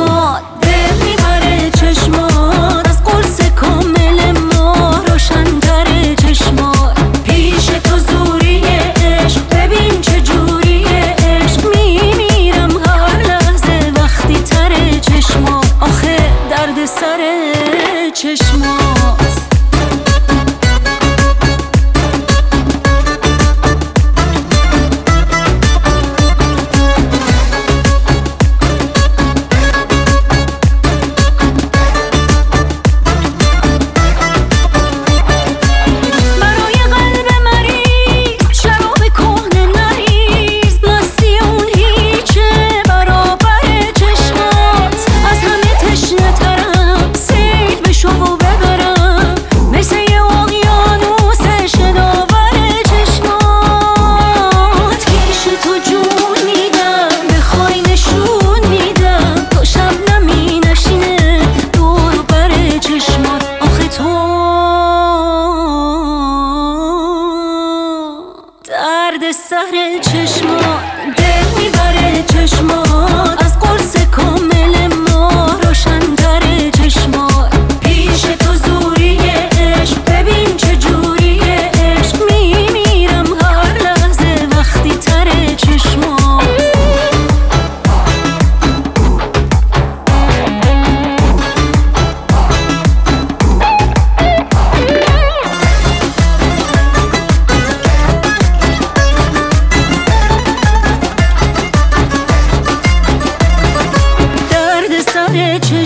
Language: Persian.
چشمات دل میبره چشمات از قرص کامل ما روشن‌تر چشمات پیش تو زوری عشق ببین چجوریه عشق میمیرم هر لحظه وقتی تر چشمات آخه درد سر چشمات درد سر چشمات دل میبره چشمات از قرص کامل ما روشن‌تر چشمات پیش تو زوری عشق ببین چجوریه عشق میمیرم هر لحظه وقتی تر چشمات سر